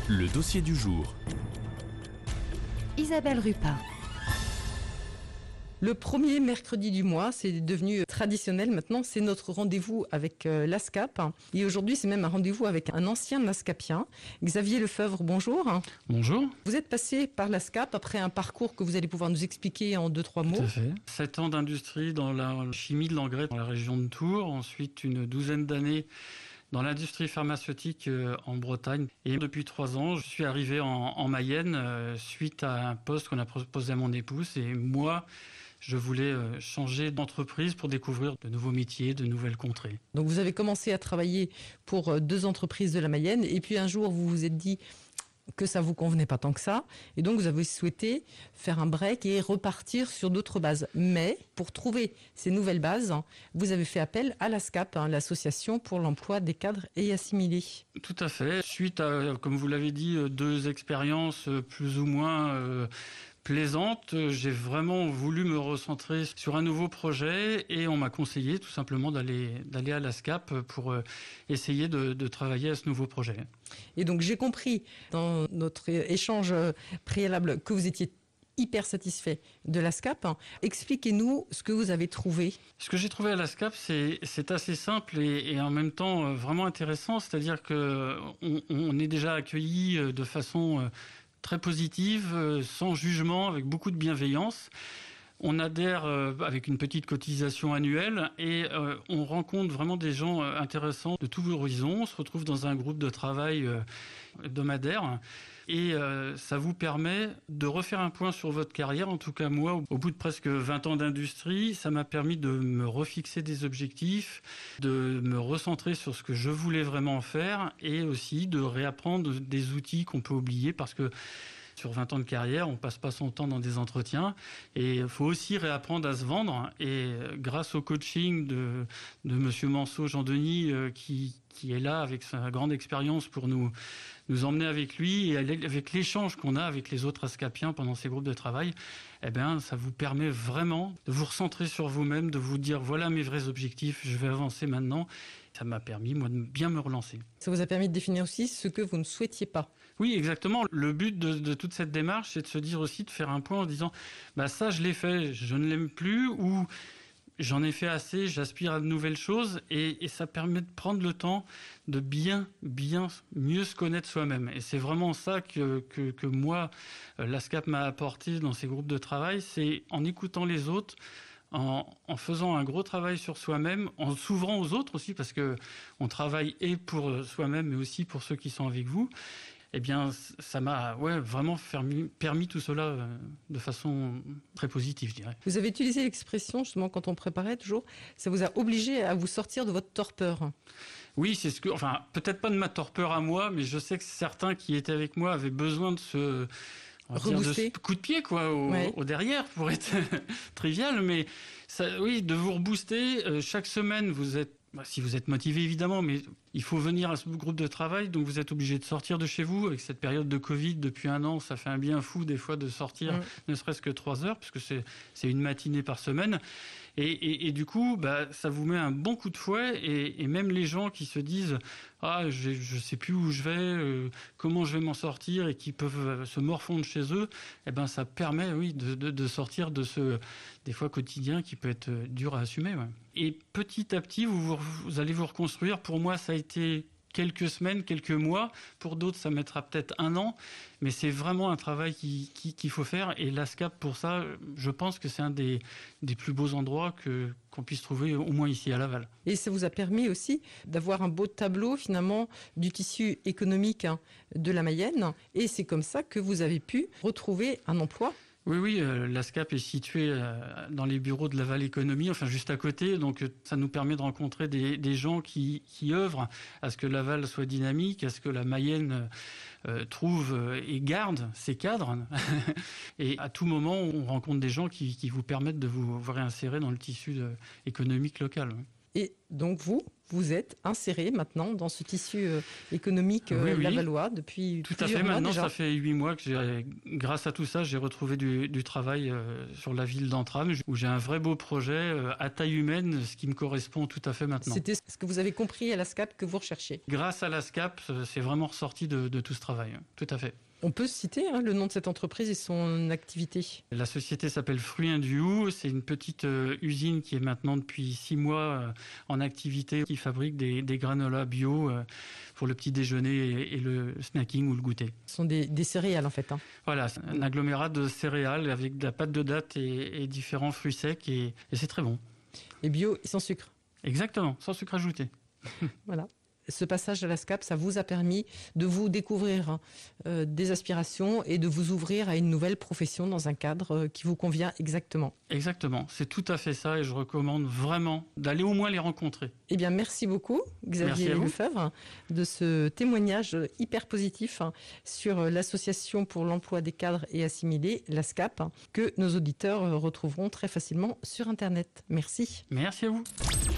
Le dossier du jour. Isabelle Rupin. Le premier mercredi du mois, c'est devenu traditionnel maintenant, c'est notre rendez-vous avec l'ASCAP. Et aujourd'hui, c'est même un rendez-vous avec un ancien ASCAPien, Xavier Lefebvre, bonjour. Bonjour. Vous êtes passé par l'ASCAP après un parcours que vous allez pouvoir nous expliquer en 2-3 mots. Tout à fait. 7 ans d'industrie dans la chimie de l'engrais dans la région de Tours, ensuite une douzaine d'années dans l'industrie pharmaceutique en Bretagne. Et depuis 3 ans, je suis arrivé en Mayenne suite à un poste qu'on a proposé à mon épouse. Et moi, je voulais changer d'entreprise pour découvrir de nouveaux métiers, de nouvelles contrées. Donc vous avez commencé à travailler pour 2 entreprises de la Mayenne. Et puis un jour, vous vous êtes dit que ça vous convenait pas tant que ça. Et donc vous avez souhaité faire un break et repartir sur d'autres bases. Mais pour trouver ces nouvelles bases, vous avez fait appel à l'ASCAP, l'association pour l'emploi des cadres et assimilés. Tout à fait. Suite à, comme vous l'avez dit, 2 expériences plus ou moins plaisante, j'ai vraiment voulu me recentrer sur un nouveau projet et on m'a conseillé tout simplement d'aller à l'ASCAP pour essayer de travailler à ce nouveau projet. Et donc j'ai compris dans notre échange préalable que vous étiez hyper satisfait de l'ASCAP. Expliquez-nous ce que vous avez trouvé. Ce que j'ai trouvé à l'ASCAP, c'est assez simple et en même temps vraiment intéressant, c'est-à-dire que on est déjà accueilli de façon très positive, sans jugement, avec beaucoup de bienveillance. On adhère avec une petite cotisation annuelle et on rencontre vraiment des gens intéressants de tous horizons. On se retrouve dans un groupe de travail hebdomadaire et ça vous permet de refaire un point sur votre carrière. En tout cas, moi, au bout de presque 20 ans d'industrie, ça m'a permis de me refixer des objectifs, de me recentrer sur ce que je voulais vraiment faire et aussi de réapprendre des outils qu'on peut oublier parce que sur 20 ans de carrière, on passe pas son temps dans des entretiens et il faut aussi réapprendre à se vendre. Et grâce au coaching de Monsieur Manceau, Jean-Denis, qui est là avec sa grande expérience pour nous emmener avec lui et avec l'échange qu'on a avec les autres ASCAPiens pendant ces groupes de travail, eh bien, ça vous permet vraiment de vous recentrer sur vous-même, de vous dire voilà mes vrais objectifs, je vais avancer maintenant. Ça m'a permis, moi, de bien me relancer. Ça vous a permis de définir aussi ce que vous ne souhaitiez pas. Oui, exactement. Le but de toute cette démarche, c'est de se dire aussi, de faire un point en disant bah ça, je l'ai fait, je ne l'aime plus, ou j'en ai fait assez, j'aspire à de nouvelles choses, et ça permet de prendre le temps de bien mieux se connaître soi-même. Et c'est vraiment ça que moi, l'ASCAP m'a apporté dans ces groupes de travail, c'est en écoutant les autres, en faisant un gros travail sur soi-même, en s'ouvrant aux autres aussi, parce que on travaille et pour soi-même, mais aussi pour ceux qui sont avec vous. Eh bien, ça m'a vraiment permis tout cela de façon très positive, je dirais. Vous avez utilisé l'expression, justement, quand on préparait toujours, ça vous a obligé à vous sortir de votre torpeur. Oui, c'est peut-être pas de ma torpeur à moi, mais je sais que certains qui étaient avec moi avaient besoin de ce coup de pied, quoi, au derrière, pour être trivial, mais ça, oui, de vous rebooster. Chaque semaine, si vous êtes motivé évidemment, mais il faut venir à ce groupe de travail, donc vous êtes obligé de sortir de chez vous. Avec cette période de Covid depuis 1 an, ça fait un bien fou des fois de sortir ne serait-ce que 3 heures, puisque c'est une matinée par semaine. Et du coup, ça vous met un bon coup de fouet, et même les gens qui se disent je sais plus où je vais, comment je vais m'en sortir, et qui peuvent se morfondre chez eux, eh ben ça permet de sortir de ce des fois quotidien qui peut être dur à assumer. Ouais. Et petit à petit, vous allez vous reconstruire. Pour moi, ça a été quelques semaines, quelques mois. Pour d'autres, ça mettra peut-être 1 an. Mais c'est vraiment un travail qu'il faut faire. Et l'ASCAP, pour ça, je pense que c'est un des plus beaux endroits qu'on puisse trouver, au moins ici à Laval. Et ça vous a permis aussi d'avoir un beau tableau, finalement, du tissu économique de la Mayenne. Et c'est comme ça que vous avez pu retrouver un emploi. Oui, l'ASCAP est située dans les bureaux de Laval Économie, enfin juste à côté, donc ça nous permet de rencontrer des gens qui œuvrent à ce que Laval soit dynamique, à ce que la Mayenne trouve et garde ses cadres. Et à tout moment, on rencontre des gens qui vous permettent de vous réinsérer dans le tissu économique local. Et donc vous êtes inséré maintenant dans ce tissu économique lavallois depuis tout plusieurs à fait. mois Maintenant, déjà. ça fait 8 mois que grâce à tout ça, j'ai retrouvé du travail sur la ville d'Entrammes, où j'ai un vrai beau projet à taille humaine, ce qui me correspond tout à fait maintenant. C'était ce que vous avez compris à la SCAP que vous recherchiez. Grâce à la SCAP, c'est vraiment ressorti de tout ce travail. Tout à fait. On peut citer le nom de cette entreprise et son activité. La société s'appelle Fruits du Hou. C'est une petite usine qui est maintenant depuis 6 mois en activité, qui fabrique des granolas bio pour le petit déjeuner et le snacking ou le goûter. Ce sont des céréales en fait. Voilà, c'est un agglomérat de céréales avec de la pâte de date et différents fruits secs et c'est très bon. Et bio et sans sucre. Exactement, sans sucre ajouté. Voilà. Ce passage à la SCAP, ça vous a permis de vous découvrir des aspirations et de vous ouvrir à une nouvelle profession dans un cadre qui vous convient exactement. Exactement, c'est tout à fait ça et je recommande vraiment d'aller au moins les rencontrer. Eh bien, merci beaucoup Xavier Lefebvre de ce témoignage hyper positif sur l'association pour l'emploi des cadres et assimilés, la SCAP, que nos auditeurs retrouveront très facilement sur Internet. Merci. Merci à vous.